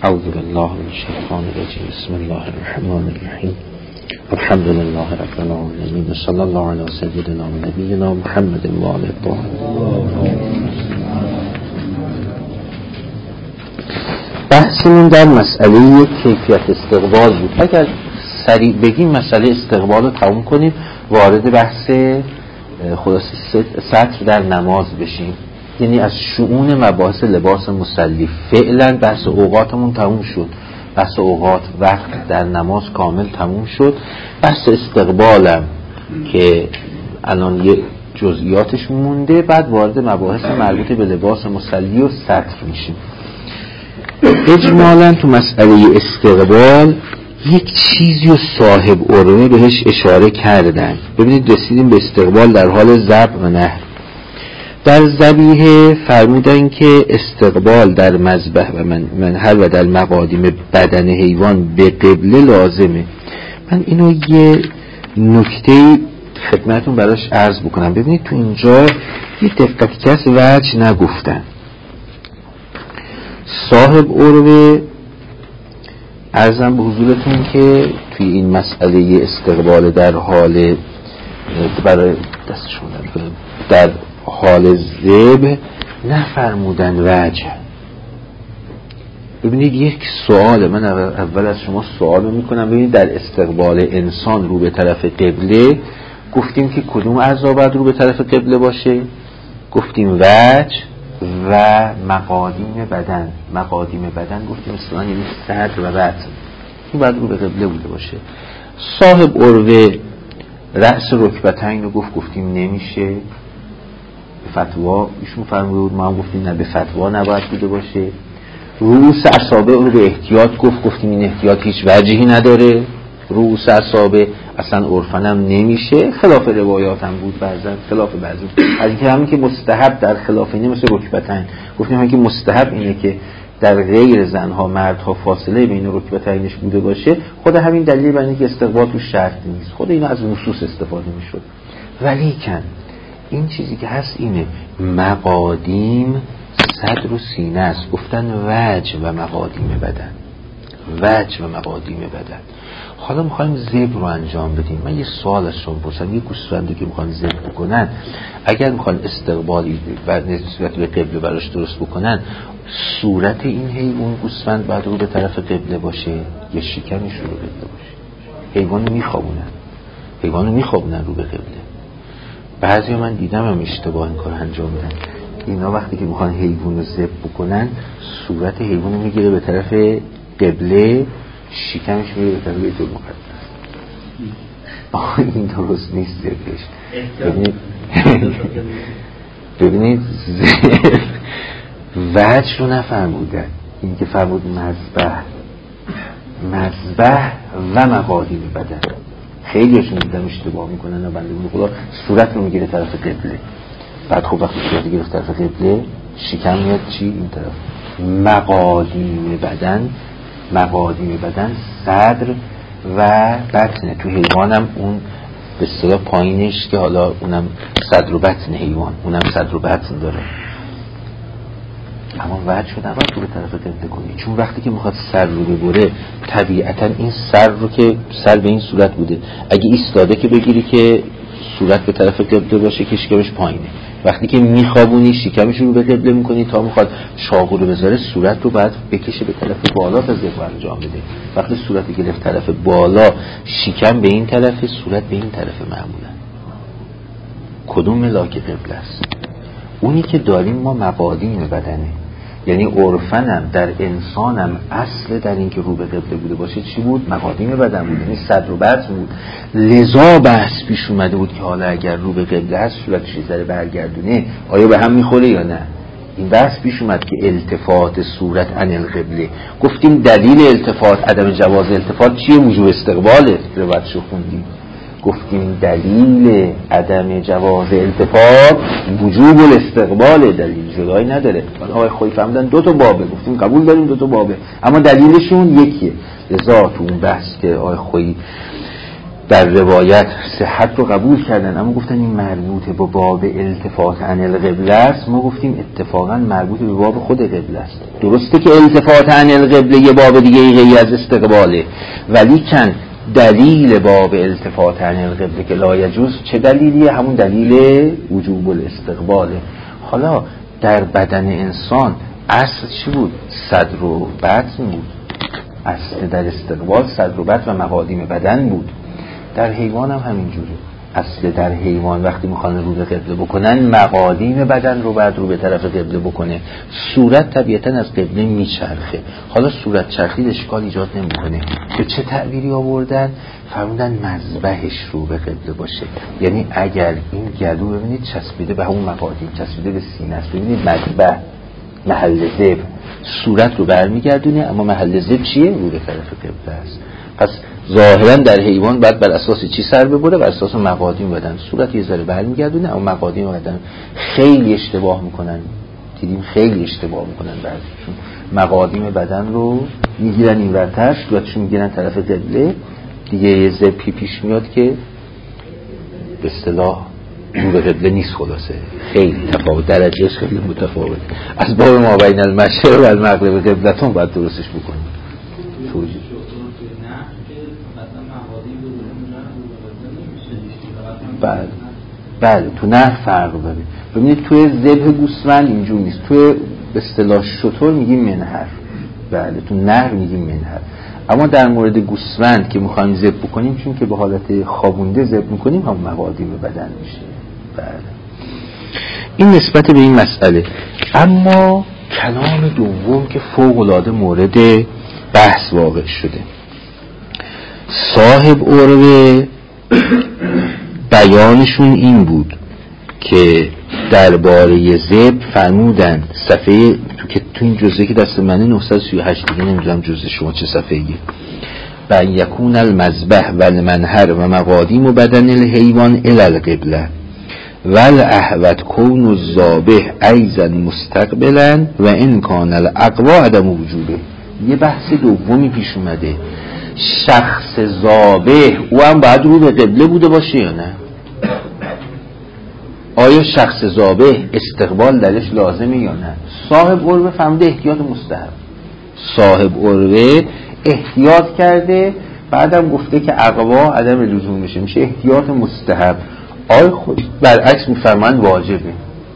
اعوذ بالله من الشیطان الرجیم. بسم الله الرحمن الرحیم. الحمد لله رب العالمین و صلی الله علی سیدنا و نبینا محمد و آله الطاهرین. بحثمون در مسئله کیفیت استقبال بود. اگر سریع بگیم مسئله استقبال رو تموم کنیم، وارد بحث خلاصه سطر در نماز بشیم. یعنی از شؤون مباحث لباس مصلی فعلا بحث اوقاتمون تموم شد. بحث اوقات وقت در نماز کامل تموم شد. بحث استقبالم که الان یه جزئیاتش مونده، بعد وارد مباحث مربوط به لباس مصلی و سطر میشیم. اجمالا تو مسئله استقبال یک چیزی و صاحب عروه بهش اشاره کردن. ببینید رسیدیم به استقبال در حال ذبح و نحر. در ذبیحه فرمودن که استقبال در مذبح و منحر و در مقادیم بدن حیوان به قبله لازمه. من اینو یه نکته خدمتون براش عرض بکنم. ببینید تو اینجا یه دقت کس وجه نگفتن. صاحب عروه عرضم به حضورتون که توی این مسئله استقبال در حال برای دستشون در حال ذبح نفرمودن وجه. ببینید یک سوال، من اول از شما سوال میکنم. ببینید در استقبال انسان رو به طرف قبله گفتیم که کدوم اعضا باید رو به طرف قبله باشه؟ گفتیم وجه و مقادیم بدن. مقادیم بدن گفتیم اصلا یعنی صدر و بطن، این باید رو به قبله بوده باشه. صاحب عروه رأس رکبتین رو گفتیم نمیشه. به فتوا ایشون فرموده بود، ما هم گفتیم نه، به فتوا نباید بوده باشه. رؤوس اصابع رو به احتیاط گفتیم این احتیاط هیچ وجهی نداره. رؤوس اصابع اصلا عرفن هم نمیشه. خلاف روایات هم بود بعضا، خلاف بعضی از اینکه همین که مستحب در خلاف اینه مثل رکبتین گفتیم همین که مستحب اینه که در غیر زنها مردها فاصله بین رکبتینش بوده باشه. خود همین دلیل بر اینکه استقبال تو شرط نیست. خود اینا از نصوص استفاده میشد. ولیکن این چیزی که هست اینه، مقادیم صدر و سینه است. گفتن وجه و مقادیم بدن، وجه و مقادیم بدن. حالا میخوایم ذبح رو انجام بدیم. من یه سوال از شما پرسم. یه گوسفندی که میخوان ذبح بکنن، اگر میخوان استقبالی و نسبت به قبله براش درست بکنن، صورت این حیوان گوسفند باید رو به طرف قبله باشه یا شکمش رو به قبله باشه؟ حیوانو میخوابونن رو به قبله. بعضی من دیدم هم اشتباه این کار انجام میدن. اینا وقتی که میخوان حیوان رو ذبح بکنن، صورت حیوان رو میگیره به طرف قبله، شکمش میگیره به طرف بیت المقدس. این درست نیست ذبحش. ببینید وجه رو نفرمودن. این که فرمود مذبح و مقادیم بدن. خیلی هاشون دیدم اشتباه میکنن و بنده خدا صورت رو میگیره طرف قبله. بعد خب وقتی صورت گرفت طرف قبله، شکم میاد چی؟ این طرف. مقادیم بدن صدر و بطنه. تو حیوانم اون به اصطلاح پایینش که حالا اونم صدر و بطن حیوان، اونم صدر و بطن داره. اما وجه رو نباید رو به طرف قبله کنی، چون وقتی که میخواد سر رو ببره طبیعتا این سر رو که سر به این صورت بوده، اگه ایستاده که بگیری که صورت به طرف قبله باشه که شکمش پایینه. وقتی که میخوابونی شکمش رو به قبله میکنی تا میخواد چاقو رو بذاره، صورت رو باید بکشه به طرف بالا تا ذبح انجام بده. وقتی صورت گرفت طرف بالا، شکم به این طرف، صورت به این طرف معمولا. کدوم ملاک قبله است؟ اونی که داریم ما مقادیم بدنه. یعنی عرفنم در انسانم اصل در این که رو به قبله بوده باشه چی بود؟ مقادیم بدن بود، یعنی صدر و بطن بود. لذا بحث پیش اومده بود که حالا اگر رو به قبله هست صورتش یه ذره برگردونه آیا به هم میخوره یا نه. این بحث پیش اومد که التفات صورت عن القبله. گفتیم دلیل التفات، عدم جواز التفات چیه؟ وجوب استقباله. روایتشو خوندیم. گفتیم دلیل عدم جواز التفات وجوب الاستقبال، دلیل جدایی نداره. آقای خویی فهمیدن دو تا بابه، گفتیم قبول داریم دو تا بابه، اما دلیلشون یکیه. لذا تو اون بحث که آقای خویی در روایت صحت رو قبول کردن، اما گفتن این مربوط به باب التفات عن القبله است. ما گفتیم اتفاقا مربوط به باب خود قبله است. درسته که التفات عن القبله یه باب دیگه غیر از استقباله، ولی کن دلیل باب التفات عن القبله که لا یجوز چه دلیلیه؟ همون دلیل وجوب الاستقباله. حالا در بدن انسان اصل چی بود؟ صدر و بطن بود. اصل در استقبال صدر و بطن و مقادیم بدن بود. در حیوان هم همینجوره. اصل در حیوان وقتی میخوان رو به قبله بکنن مقادیم بدن رو بعد رو به طرف قبله بکنه. صورت طبیعتا از قبله میچرخه. حالا صورت چرخید اشکال ایجاد نمیکنه. به چه تعبیری آوردن؟ فرمودن مذبحش رو به قبله باشه. یعنی اگر این گلو ببینید چسبیده به همون مقادیم، چسبیده به سینه است، ببینید مذبح محل ذبح صورت رو برمیگردونه، اما محل ذبح چیه؟ رو به طرف قبله است. پس ظاهرا در حیوان بعد بر اساس چی سر ببره؟ بر اساس مقادیم بدن. صورت یه ذره برمیگردونه، اما مقادیم بدن خیلی اشتباه میکنن. دیدیم خیلی اشتباه میکنن بعضیشون. مقادیم بدن رو میگیرن این ورتر، صورتشون میگیرن طرف قبله، دیگه یه ذبحی پیش میاد که به اصطلاح رو به قبله نیست. خلاصه خیلی تفاوت، درجهش خیلی متفاوت. از باب ما بین المشرق و المغرب قبلتون باید درستش بکنیم. توجیه بله تو نحر فرق داره. ببینید توی ذبح گوسفند اینجور نیست. توی به اصطلاح شتر میگیم منحر، بله تو نحر میگیم منحر. اما در مورد گوسفند که میخوایم ذبح بکنیم، چون که به حالت خوابونده ذبح میکنیم، هم مقادیم بدن میشه. بله این نسبت به این مسئله. اما کلام دوم که فوق العاده مورد بحث واقع شده، صاحب عروه بیانشون این بود که درباره ذبح فرمودن صفحه تو این جزء که دست منه 938 دیگه نمیدونم جزء شما چه صفحه‌ایه، و یکون المذبح و المنحر و مقادیم بدن الحیوان الی القبله و الاحوط کون الذابح ایضا مستقبلا و ان کان الاقوا عدم وجوبه. یه بحث دومی پیش اومده، شخص ذابح او هم باید رو به قبله بوده باشه یا نه؟ آیا شخص ذابح استقبال درش لازمه یا نه؟ صاحب عروه فهمده احتیاط مستحب. صاحب عروه احتیاط کرده، بعدم گفته که اقوا عدم لزوم میشه احتیاط مستحب. آیا خود برعکس میفرمایند واجبه.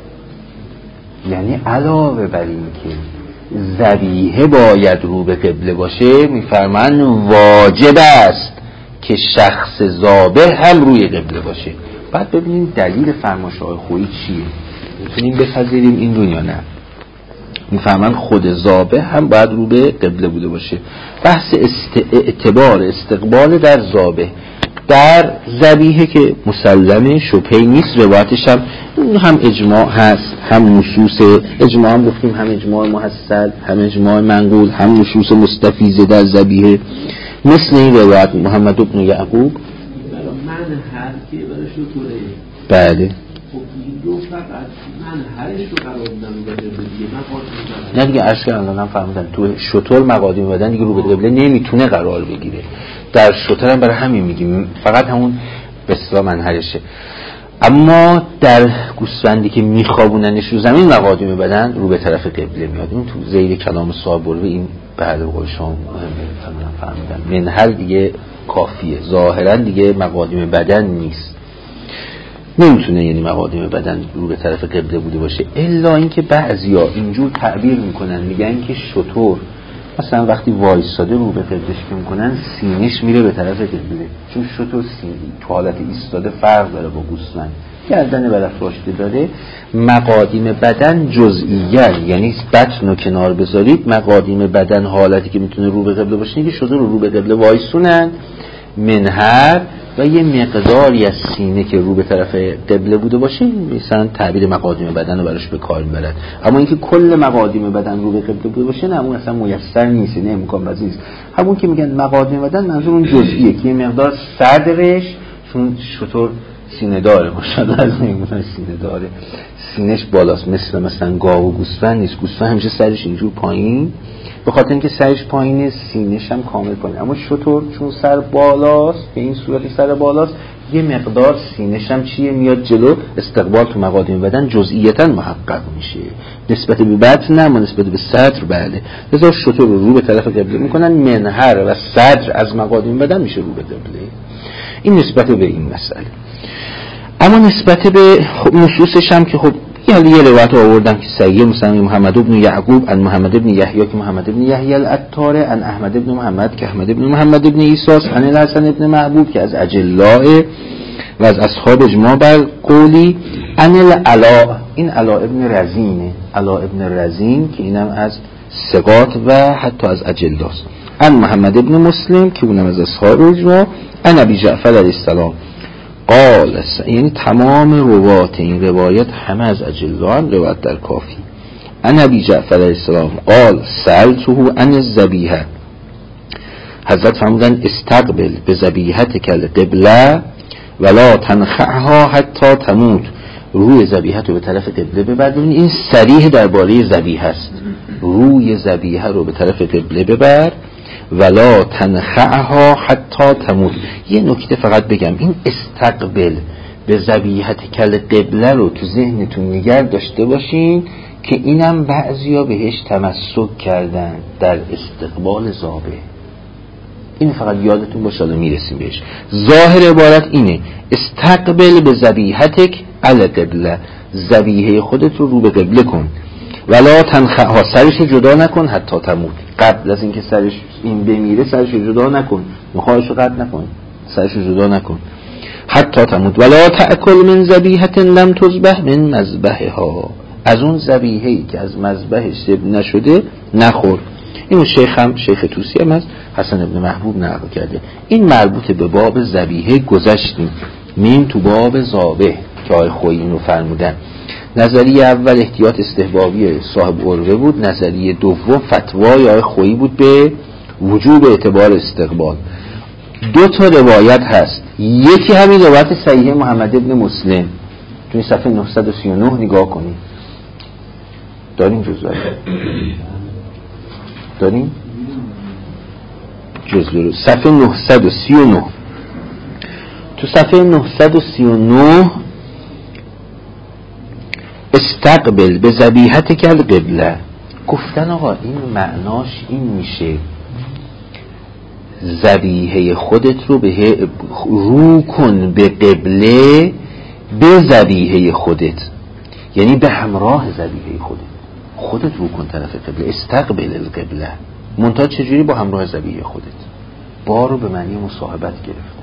یعنی علاوه بر این که ذبیحه باید رو به قبله باشه، میفرمایند واجب است که شخص ذابح هم روی قبله باشه. بعد ببینیم دلیل فرمایش‌های خویی چیه، میتونیم بپذیریم این دنیا نه. میفهمن خود ذابح هم باید رو به قبله بوده باشه. بحث اعتبار استقبال در ذابح در ذبیحه که مسلمه شبهه‌ای نیست. روایتش هم اجماع هست، هم نصوص اجماع هم گفتیم، هم اجماع محصل، هم اجماع منقول، هم نصوص مستفیضه در ذبیحه. مثل این روایت محمد بن یعقوب من هر کی برای شطوره، بله خب این دو فقط من هرش رو قرار دادم به دیگه من نه دیگه عرض کردم هم فهمیدن تو شطور مقادیم بدن دیگه رو به قبله نمیتونه قرار بگیره. در شطور هم برای همین میگیم فقط همون به اصطلاح منحرشه. اما در گوسفندی که میخوابوننش رو زمین مقادیم بدن رو به طرف قبله میاد. این تو زیر کلام صاحب عروه این بعد قول شما مهمه فهمیدن. منحر دیگه کافیه، ظاهرا دیگه مقادیم بدن نیست، نمیتونه یعنی مقادیم بدن رو به طرف قبله بوده باشه. الا اینکه بعضیا اینجور تعبیر میکنن، میگن که شطور مثلا وقتی وایساده رو به قبلش میکنن سینش میره به طرف قبله، چون شطور تو حالت ایستاده فرق داره با گوسفند، گردن برافراشته داره. مقادیم بدن جزئیه، یعنی بطن رو کنار بذارید، مقادیم بدن حالتی که میتونه رو به قبله باشه که شطور رو به قبله وایسونن، منحر و یه مقداری از سینه که رو به طرف قبله بوده باشه مثلا تعبیر مقادیم بدن رو براش به کار میبرد. اما اینکه کل مقادیم بدن رو به قبله بوده باشه نه، اون اصلا میسر نیست، نه امکان پذیر است. همون که میگن مقادیم بدن منظور اون جزئیه که یه مقدار صدرش، چون شطور سینه داره، ماشاءالله از میمونه سینه داره، سینهش بالاست، مثلا گاو و گوسفند نیست. گوسفند همیشه سرش اینجور پایین، به خاطر اینکه سرش پایینه سینه‌ش هم کامل پایین. اما شتر چون سر بالاست، به این صورت سر بالاست، یه مقدار سینه‌ش هم چیه میاد جلو، استقبال تو مقادیم بدن جزئیاً محقق میشه. نسبت به بطن نه، اما نسبت به صدر بله. لذا شتر رو به طرف قبله میکنن، منحر و صدر از مقادیم بدن میشه رو به قبله. این نسبت به این مسئله. اما نسبت به نصوصش هم که خب یه روایت آوردم که صحیح، مثلا محمد بن یعقوب عن محمد بن یحیی که محمد بن یحیی العطار، عن احمد بن محمد که احمد بن محمد بن عیسی، عن الحسن بن محبوب که از اجلاء و از اصحاب اجماع بر قولی، عن العلاء، این علاء ابن رزینه، علاء ابن رزین که اینم از ثقات و حتی از اجلاست، عن محمد بن مسلم که اونم از اصحاب اجماع، عن ابی جعفر علیه السلام قال، یعنی تمام روات این روایت همه از اجلاء، روایت در کافی. عن ابی جعفر علیه السلام قال سألته عن الذبیحه، حضرت فرمودن استقبل بذبیحتک القبله ولا تنخعها حتی تموت، روی ذبیحه رو به طرف قبله ببر. ببینید این صریح درباره ذبیحه است، روی ذبیحه رو به طرف قبله ببر ولا تنخعها حتی تموت. یه نکته فقط بگم، این استقبل به ذبیحتک القبله رو تو ذهنتون نگه داشته باشین که اینم بعضیا بهش تمسک کردن در استقبال ذابح. این فقط یادتون باشه، الان میرسیم بهش. ظاهر عبارت اینه استقبل به ذبیحتک القبله، ذبیحه خودت رو به قبله کن، ولا تنخعها، سرش جدا نکن حتی تموت، قبل از اینکه سرش این بمیره سرش جدا نکن، مخالش رو قطع نکن، سرش جدا نکن حتی تموت، ولا تأکل من ذبیحه لم تذبح من مذبحها، از اون ذبیحه‌ای که از مذبحش ذبح نشده نخور. این شیخ توسی هم از حسن ابن محبوب نقل کرده. این مربوط به باب ذبیحه گذشتیم، میم تو باب ذابح که آقای خویی اینو فرمودن. نظریه اول احتیاط استحبابی صاحب عروه بود، نظریه دوم فتوای آقای خویی بود به وجوب اعتبار استقبال. دو تا روایت هست، یکی همین روایت صحیح محمد ابن مسلم توی صفحه 939 نگاه کنید، داریم جزوه داریم جزوه رو صفحه 939. تو صفحه 939 استقبل به ذبیحتک القبله، گفتن آقا این معناش این میشه ذبیحه خودت رو به رو کن به قبله، به ذبیحه خودت، یعنی به همراه ذبیحه خودت رو کن طرف قبله. استقبل القبله منتها چجوری؟ با همراه ذبیحه خودت. با رو به معنی مصاحبت گرفتن.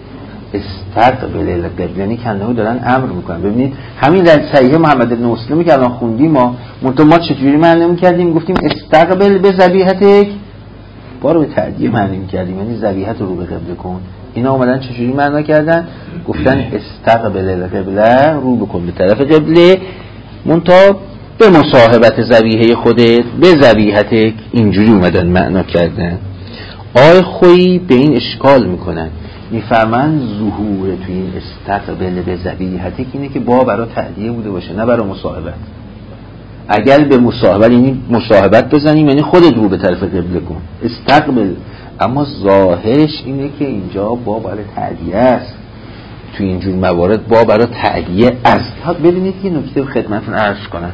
استقبل القبله یعنی کنه دارن امر میکنن. ببینید همین در صحیح محمد بن مسلم که الان خوندیم ما چجوری معنی میکردیم؟ گفتیم استقبل به ذبیحتک، با رو به تعدیه معنی میکردیم، یعنی ذبیحت رو به قبله کن. اینا اومدن چجوری معنا کردن؟ گفتن استقبل القبله، رو بکن به طرف قبله، منتها به مصاحبت ذبیحه خودت، به ذبیحتک، اینجوری اومدن معنا کردن. آقای خویی به این اشکال میکنن، میفرمن ظهور توی این استقبل به ذبیحتک اینه که با برای تعدیه بوده باشه نه برای مصاحبت. اگر به مصاحبت یعنی مصاحبت بزنیم یعنی خودت رو به طرف قبله کن استقبل، اما ظاهرش اینه که اینجا با برای تعدیه است. توی اینجور موارد با برای تعدیه است. ببینید یه نکته خدمتتون عرض کنم،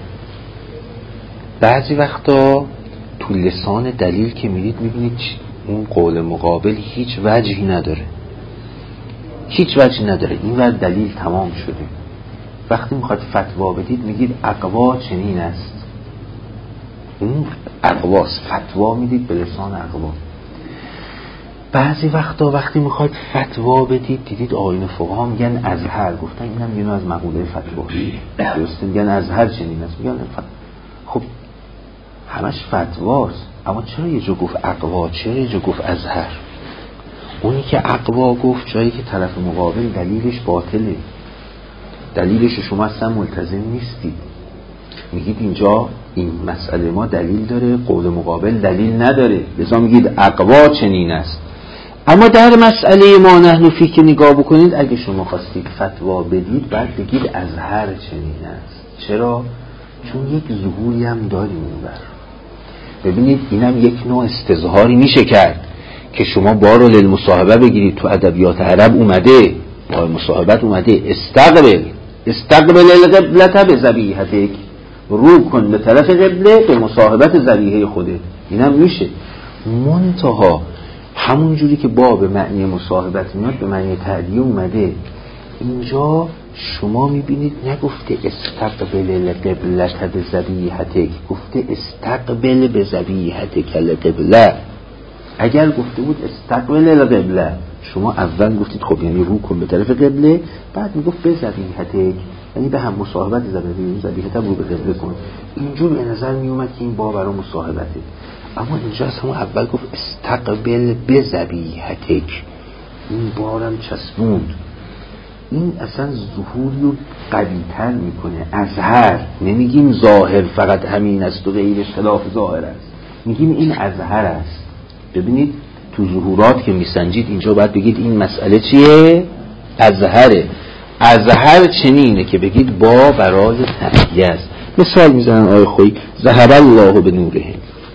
بعضی وقتا تو لسان دلیل که میبینید اون قول مقابل هیچ وجهی نداره، هیچ وجهی نداره، این ور دلیل تمام شده. وقتی میخواد فتوا بدید میگید اقوا چنین است، اون اقواست، فتوا میدید به لسان اقوا. بعضی وقتا وقتی میخواد فتوا بدید دیدید آیین فقها میگن ازهر، گفتن اینم یه نوع از مقوله فتوا درسته، میگن ازهر چنین است، میگن خب همش فتواست، اما چرا یه جا گفت اقوا، چرا یه جا گفت ازهر؟ اونی که اقوا گفت جایی که طرف مقابل دلیلش باطله، دلیلش شما اصلا ملتزم نیستید، میگید اینجا این مسئله ما دلیل داره، قول مقابل دلیل نداره، لذا میگید اقوا چنین است. اما در مسئله ما نحن فی که نگاه بکنید، اگه شما خواستید فتوا بدید بعد بگید ازهر چنین است. چرا؟ چون یک ظهوری هم داریم اونور. ببینید اینم یک نوع استظهاری میشه کرد که شما بارو للمصاحبه بگیرید. تو ادبیات عرب اومده، با مصاحبت اومده استقبل القبلة بذبیحتک، رو کن به طرف قبله به مصاحبت ذبیحه خودت. اینم میشه. منتها همون جوری که با به معنی مصاحبت میاد به معنی تعدیه اومده، اینجا شما میبینید نگفته استقبل القبلة بذبیحتک، گفته استقبل بذبیحتک القبلة. اگر گفته بود استقبل القبلة، شما اول گفتید خب یعنی رو کن به طرف قبله، بعد میگفت به ذبیحتک، یعنی به هم مصاحبت ذبیحتک رو به قبله کن. اینجور به نظر میومد که این با برای مصاحبته. اما اینجا از همون اول گفت استقبل به ذبیحتک، این بارم چسبوند. این اصلا ظهوری رو قوی‌تر میکنه. ازهر نمیگیم ظاهر فقط همین است و غیرش خلاف ظاهر است، میگیم این ازهر است. ببینید تو ظهورات که میسنجید اینجا باید بگید این مسئله چیه؟ ازهره. ازهر چنینه که بگید با برای تعدیه است. مثال میزنن آیه خویی ذهب الله بنورهم،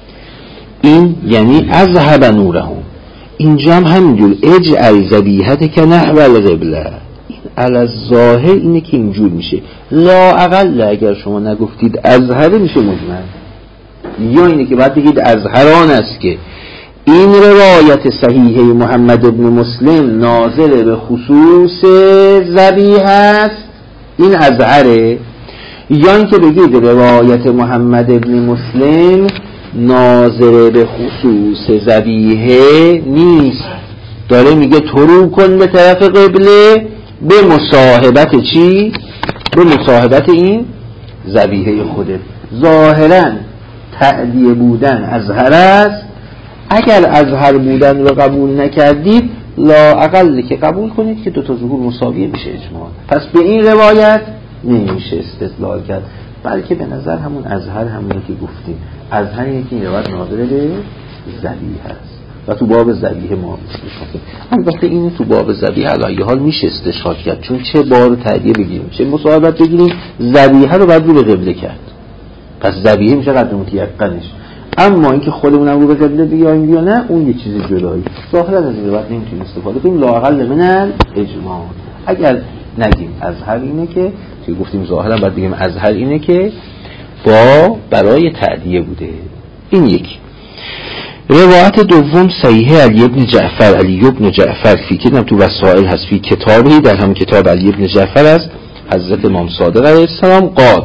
این یعنی اذهب نورهم. اینجا هم همینجور اجعل ذبیحتک نحو القبله، این علی الظاهر اینه که اینجور میشه. لا اقل اگر شما نگفتید ازهر میشه مجمل، یا اینه که باید بگید ازهران است که این روایت صحیحه محمد ابن مسلم ناظر به خصوص ذبیحه است، این ازهره. یا اینکه بگید روایت محمد ابن مسلم ناظر به خصوص ذبیحه نیست، داره میگه تو رو کن به طرف قبله به مصاحبت چی؟ به مصاحبت این ذبیحه خودت. ظاهرا تعدیه بودن ازهر است. اگر ازهر بودن رو قبول نکردید لا اقل که قبول کنید که دوتا ظهور مساویه میشه اجماع. پس به این روایت نمیشه استدلال کرد، بلکه به نظر همون ازهر همونی که گفتیم، ازهر اینه که این روایت ناظر به ذبیحه است و تو باب ذبیحه ما استشهاد کنیم. البته این تو باب ذبیحه علی حال میشه استشهاد کرد، چون چه بار تعدیه بگیریم چه مصاحبت بگیریم، ذبیحه رو بعد رو به قبله کرد، پس ذبیحه میشه قدر متیقنش. اما اینکه خودمونم رو به قبله بیایم یا نه اون یه چیز جدایی. ظاهرا از این روایت نمیتونیم استفاده کنیم لااقل من الاجماع. اگر نگیم ازهر اینه که گفتیم ظاهرا باید بگیم ازهر اینه که با برای تعدیه بوده. این یک. روایت دوم صحیح علی ابن جعفر فی که تو وسائل هست، فی کتابی در هم کتاب علی ابن جعفر است، حضرت امام صادق علیه السلام قال،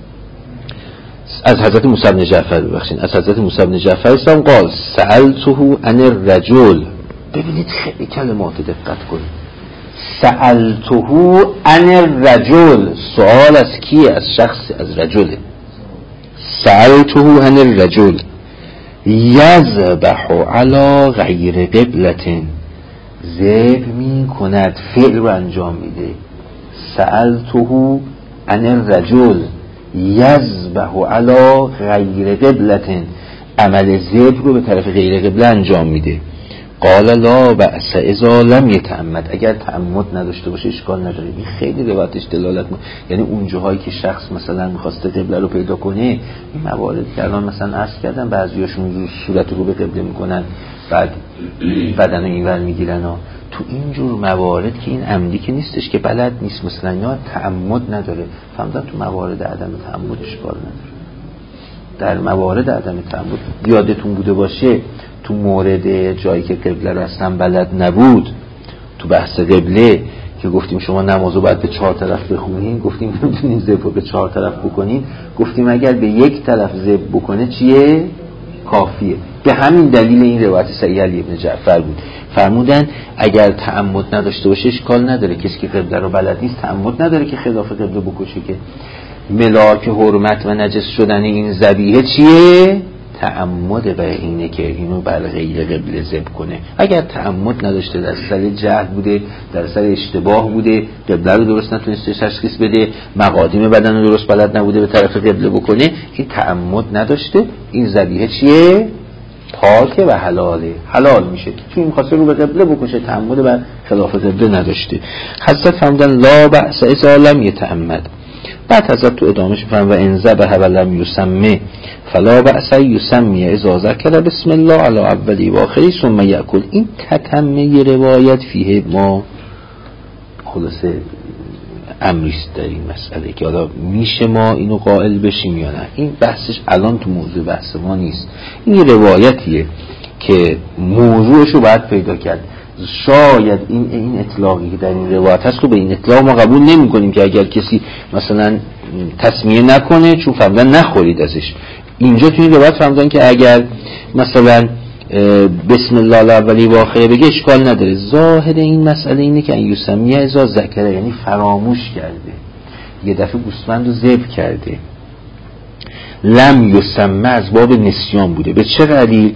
از حضرت موسی بن جعفر ببخشید، از حضرت موسی بن جعفر السلام قال سألته عن الرجل. ببینید خیلی کلمات دقت کنید. سألته عن الرجل، سوال از کیه؟ از شخص، از رجله. سألته عن الرجل یذبح علی غیر قبلة، ذبح می کند، فعل رو انجام میده. سألته عن الرجل یذبح علی غیر قبلة، عمل ذبح رو به طرف غیر قبله انجام میده. قال لا بأس اذا لم يتعمد، اگر تعمد نداشته باشه اشکال نداره. این خیلی روایتش دلالت یعنی اون جاهایی که شخص مثلا می‌خواسته قبله رو پیدا کنه، این موارد که الان مثلا عرض کردم بعضیاشون صورت رو به قبله میکنن بعد بدن رو اینور میگیرن ها. تو این جور موارد که این عمدی که نیستش که بلد نیست مثلا یا تعمد نداره، فهمیدن تو موارد عدم تعمد اشکال نداره. در موارد عدم تعمد یادتون بوده باشه تو مورد جایی که قبله رو اصلا بلد نبود، تو بحث قبله که گفتیم شما نمازو باید به 4 طرف بخونین، گفتیم نمیتونین ذبح رو به 4 طرف بکنین، گفتیم اگر به یک طرف ذبح بکنه چیه؟ کافیه. به همین دلیل این روایت صحیح علی ابن جعفر بود، فرمودن اگر تعمد نداشته باشه اشکال نداره، کسی که قبله رو بلد نیست تعمد نداره که خلاف قبله بکشه. که ملاک حرمت و نجس شدن این ذبیحه چیه؟ تعمد به اینه که اینو بر غیر قبله ذبح کنه. اگر تعمد نداشته، در سر جهل بوده، در سر اشتباه بوده، قبله رو درست نتونسته تشخیص بده، مقادیم بدن رو درست بلد نبوده به طرف قبله بکنه، این تعمد نداشته، این ذبیحه چیه؟ پاکه و حلاله، حلال میشه. چون این خواسته رو به قبله بکشه، تعمد و خلاف قبله نداشته. حضرت فرمودن لا بأس اذا لم یتعمد. بعد حضرت تو ادامهش میفرمایند و ان ذبح ولم یسمه فلا بأس یسمی اذا ذکر بسم الله علی اولی و آخری ثم یأکل. این تتمه روایت فیه ما خلاصه امریست در این مسئله که حالا میشه ما اینو قائل بشیم یا نه. این بحثش الان تو موضوع بحث ما نیست. این یه روایتیه که موضوعشو باید پیدا کرد. شاید این اطلاقی که در این روایت هست رو به این اطلاق ما قبول نمی کنیم که اگر کسی مثلا تسمیه نکنه چون فهمیدن نخورید ازش. اینجا تو این روایت فهمیدن که اگر مثلا بسم الله الاولی و آخری بگه اشکال نداره. ظاهر این مسئله اینه که یوسمیه ازا ذکره، یعنی فراموش کرده، یه دفعه گوسفند رو ذبح کرده. لم یسمه از باب نسیان بوده. به چه دلیل؟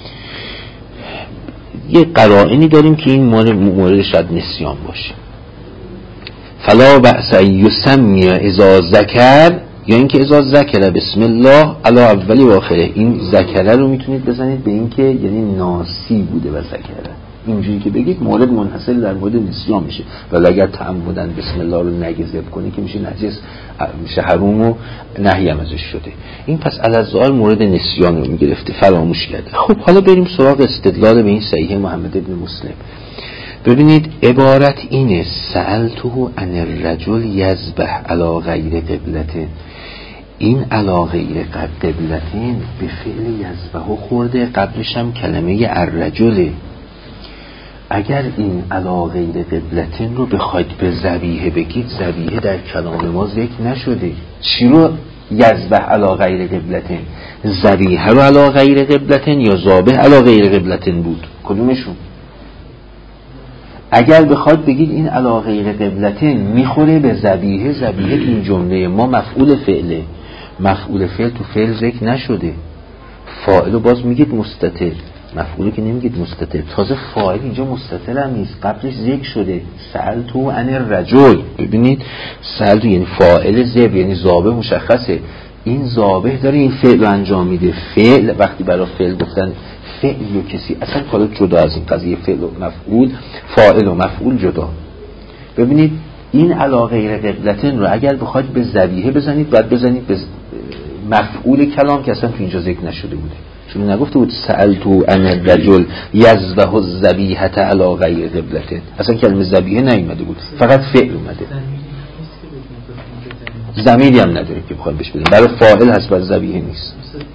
یه قرائنی داریم که این مورد شاید نسیان باشه. فلا بأس یسمیه ازا ذکر، یا اینکه اذا ذکر بسم الله علی اولی و آخره. این ذکره رو میتونید بزنید به اینکه یعنی ناسی بوده و ذکره. اینجوری که بگید مورد منحصر در مورد نسیان میشه. ولی اگر تعمدن بسم الله رو نگذب کنی که میشه نجس، میشه حروم و نهی هم ازش شده. این پس الظاهر مورد نسیان رو میگرفته، فراموش کرده. خب حالا بریم سراغ استدلال به این صحیح محمد ابن مسلم. ببینید عبارت اینه سألته عن الرجل یذبح علی غیر قبلته. این علی غیر قبلتین به فعل یذبح خورده، قبلش هم کلمه الرجله. اگر این علی غیر قبلتین رو بخواید به ذبیحه بگید، ذبیحه در کلام ما ذکر نشده. چی رو یذبح علی غیر قبلتین؟ ذبیحه رو علی غیر قبلتین یا ذابح علی غیر قبلتین بود؟ کدومشون؟ اگر بخواد بگید این علی غیر قبلتین میخوره به ذبیحه، ذبیحه تو این جمله ما مفعول فعله. مفعول فعل تو فعل ذکر نشده. فاعل رو باز میگید مستتر، مفعول که نمیگید مستتر. تازه فاعل اینجا مستتر هم نیست، قبلش ذکر شده سألتو عن الرجل. ببینید سألتو یعنی فاعل ذبح، یعنی ذابح مشخصه. این ذابح داره این فعل رو انجام میده. فعل وقتی برای فعل گفتن فعل یا کسی اصلا کلا جدا از این قضیه فعل و مفعول، فاعل و مفعول جدا. ببینید این علی غیر قبلتین رو اگر بخواید به ذبیحه بزنید باید بزنید به مفعول کلام که اصلا تو اینجا ذکر نشده بوده. چون نگفته بود سألتو عن الرجل یذبح الذبیحة علی غیر قبلتین، اصلا کلمه ذبیحه نیومده بود، فقط فعل اومده. ضمیری هم نداره که بخواید بهش بدیم. برای فاعل هست، برای ذبیحه نیست.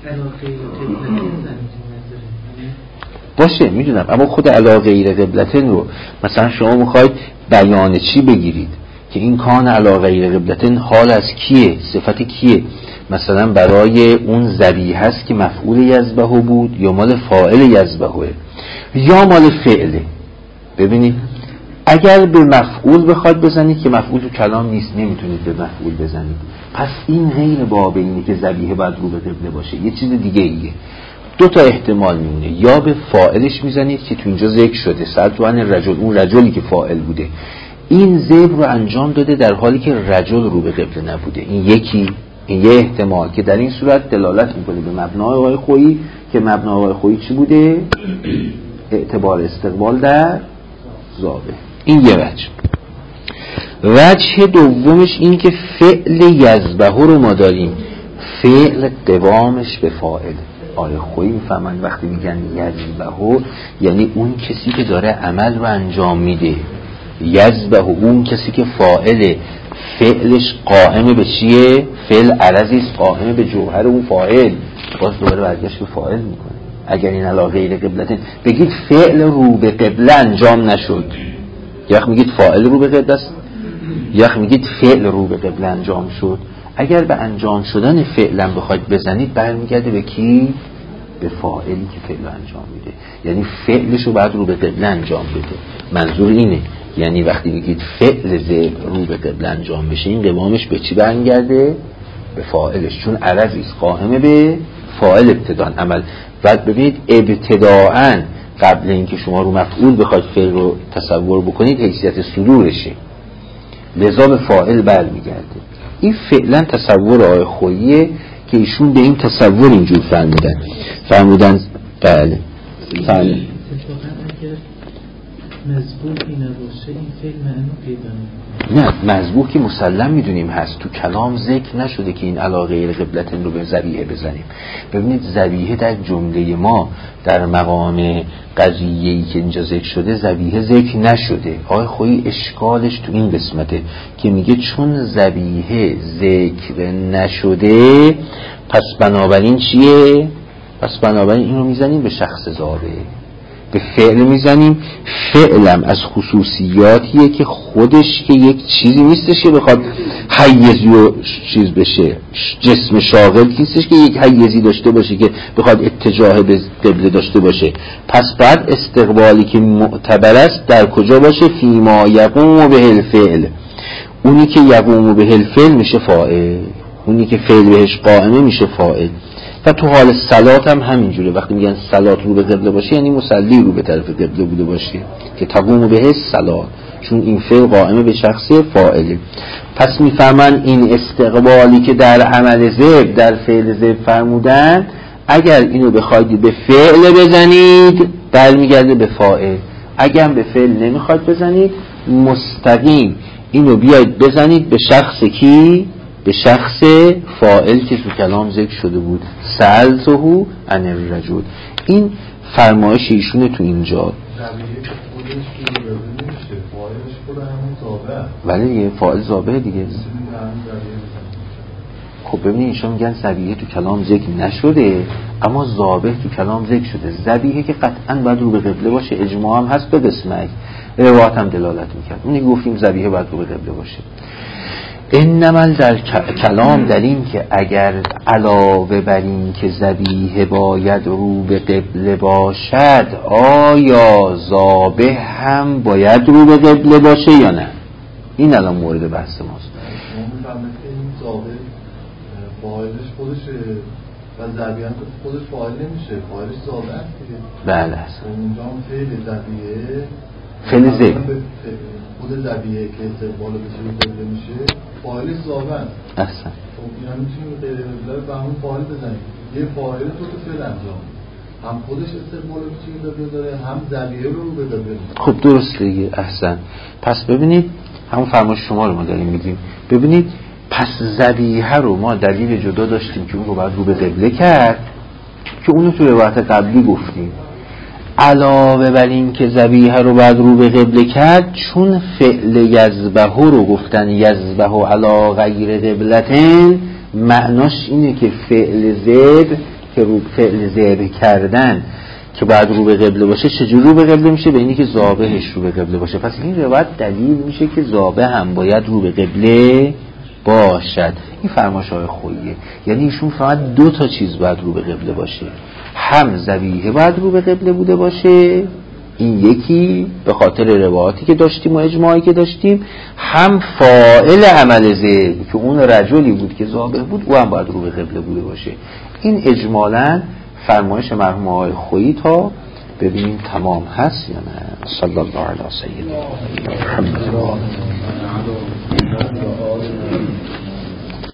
باشه میدونم، اما خود علی غیر قبلتین رو مثلا شما میخواید بیان چی بگیرید که این کان علی غیر قبلتین حال از کیه، صفت کیه؟ مثلا برای اون ذبیحه است که مفعول یذبح بود یا مال فاعل یذبحه یا مال فعله. ببینید اگر به مفعول بخواد بزنید که مفعول تو کلام نیست، نمیتونید به مفعول بزنید. پس این غیر باب اینه که ذبیحه باید رو به قبله باشه، یه چیز دیگه ایه. دو تا احتمال میمونه، یا به فاعلش میزنید که تو اینجا ذکر شده سألتو عن الرجل، اون رجلی که فاعل بوده این ذبح رو انجام داده در حالی که رجل رو به قبله نبوده. این یکی، این یه احتمال که در این صورت دلالت میکنه به مبنای آقای خویی که مبنای آقای خویی چی بوده؟ اعتبار استقبال در ذابح. این یه وجه دومش این که فعل یذبح رو ما داریم، فعل قوامش به فاعل. آقای خویی میفهمن وقتی میگن یذبح یعنی اون کسی که داره عمل رو انجام میده، یذبح اون کسی که فاعله، فعلش قائم به چیه؟ فعل عرضی است قائم به جوهر اون فاعل. باز دوباره برگشت به فاعل میکنه. اگر این علی غیر قبلتین بگید فعل رو به قبله انجام نشد، یا میگید فاعل رو به قبله است، یا میگید فعل رو به قبله انجام شد. اگر به انجام شدن فعلا بخواید بزنید برمیگرده به کی؟ به فاعلی که فعل رو انجام میده، یعنی فعلش رو بعد رو به قبله انجام بده. منظور اینه، یعنی وقتی بگید فعل ذبح رو به قبله انجام بشه این قوامش به چی برمیگرده؟ به فاعلش، چون عرضی است قائم به فاعل ابتداء عمل. بعد ببینید ابتداءً قبل اینکه شما رو مفعول بخواید فعل رو تصور بکنید حیثیت صدورشه، لذا به فاعل برمیگرده. این فعلا تصور آقای خوییه که ایشون به این تصور اینجور فرمودن بله. اتفاقا اگر مذبوحی نباشه این فعل معنی پیدا نمی‌کنه. نه مذبوح که مسلم میدونیم هست، تو کلام ذکر نشده که این علی غیر قبلتن رو به ذبیحه بزنیم. ببینید ذبیحه در جمله ما در مقام قضیه‌ای که اینجا ذکر شده ذبیحه ذکر نشده. آقای خویی اشکالش تو این قسمته که میگه چون ذبیحه ذکر نشده پس بنابراین چیه؟ پس بنابراین این رو میزنیم به شخص ذابح، به فعل میزنیم. فعلم از خصوصیاتیه که خودش که یک چیزی نیستش که بخواد حیزی و چیز بشه، جسم شاغل نیستش که یک حیزی داشته باشه که بخواد اتجاه به قبله داشته باشه. پس بعد استقبالی که معتبر است در کجا باشه؟ فیما یقوم به الفعل، اونی که یقوم به الفعل میشه فاعل، اونی که فعل بهش قائمه میشه فاعل. و تو حال صلات هم همینجوره، وقتی میگن صلات رو به قبله باشه یعنی مصلی رو به طرف قبله بوده باشه که تقوم به صلات، چون این فعل قائمه به شخص فاعله. پس میفهمن این استقبالی که در عمل ذبح در فعل ذبح فرمودن اگر اینو بخواید به فعل بزنید برمیگرده به فاعل، اگر به فعل نمیخواید بزنید مستقیم اینو بیاید بزنید به شخص کی؟ به شخص فاعل که تو کلام ذکر شده بود، سألته عن الرجل. این فرمایش ایشونه تو اینجا. ولی دیگه فاعل ذابح دیگه. خب ببینید ایشون میگن ذبیحه تو کلام ذکر نشده اما ذابح تو کلام ذکر شده. ذبیحه که قطعا باید رو به قبله باشه، اجماع هم هست، به قسمت روایت هم دلالت میکرد. اونی گفتیم ذبیحه باید رو به قبله باشه. انما در کلام در این که اگر علاوه بر این که ذبیحه باید رو به قبله باشد آیا ذابح هم باید رو به قبله باشه یا نه؟ این الان مورد بحث ماست. ما میفهمیم که این ذابح فاعلش خودشه و ذبیحه خودش فاعل نمیشه، فاعلش ذابح است دیگه. بله. اونجا هم فعل ذبیحه فعل ذبح خود ذبیحه که استقبال به چیز قبله میشه فاعلش ذابح است. احسن. خب اینا میتونیم به غیر قبله به همون فاعل بزنیم. یه فاعل تو فعل انجام هم خودش استقبال به چیز قبله داره هم ذبیحه رو به قبله. خب درست دیگه. احسن. پس ببینید همون فرمایش شما رو ما داریم میگیم. ببینید پس ذبیحه رو ما دلیل جدا داشتیم که اون رو باید رو به قبله کرد که اونو تو روایت قبلی گفتیم. علاوه بر این که ذبیحه رو باید رو به قبله کرد چون فعل یذبح رو گفتن یذبح علی غیر قبلتن، معناش اینه که فعل ذبح که رو فعل ذبح کردن که باید رو به قبله باشه چجوری رو به قبله میشه؟ به اینی که ذابحش رو به قبله باشه. پس این روایت دلیل میشه که ذابح هم باید رو به قبله باشد. این فرمایش های خوییه، یعنی ایشون فقط دو تا چیز باید رو به قبله باشه، هم ذبیحه باید رو به قبله بوده باشه، این یکی به خاطر روایاتی که داشتیم و اجماعی که داشتیم، هم فاعل عمل ذبح که اون رجلی بود که ذابح بود او هم باید رو به قبله بوده باشه. این اجمالاً فرمایش مرحوم آقای خویی تا ببینیم تمام هست یا نه. صلی الله علیه سیدنا محمد.